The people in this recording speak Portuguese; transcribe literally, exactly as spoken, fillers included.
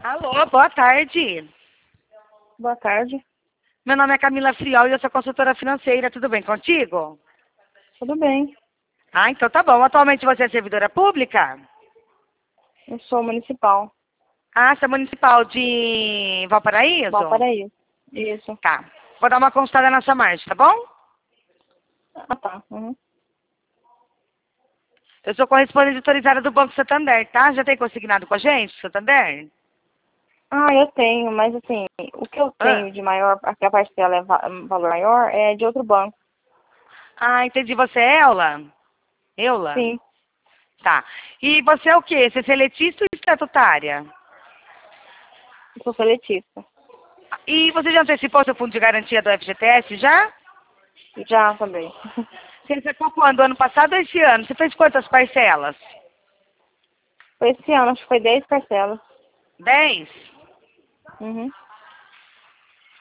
Alô, boa tarde. Boa tarde. Meu nome é Camila Friol e eu sou consultora financeira. Tudo bem contigo? Tudo bem. Ah, então tá bom. Atualmente você é servidora pública? Eu sou municipal. Ah, você é municipal de Valparaíso? Valparaíso. Isso. Tá. Vou dar uma consultada na sua marcha, tá bom? Ah, tá. Uhum. Eu sou correspondente autorizada do Banco Santander, tá? Já tem consignado com a gente, Santander? Ah, eu tenho, mas assim, o que eu Ah, tenho de maior, que a parcela é va- valor maior, é de outro banco. ah entendi. Você é Eula? Eula? Sim. Tá. E você é o quê? Você é seletista ou estatutária? Eu sou seletista. E você já antecipou seu fundo de garantia do F G T S, já? Já também. Você sacou quando? Ano passado ou esse ano? Você fez quantas parcelas? Foi esse ano, acho que foi dez parcelas. Dez? Uhum.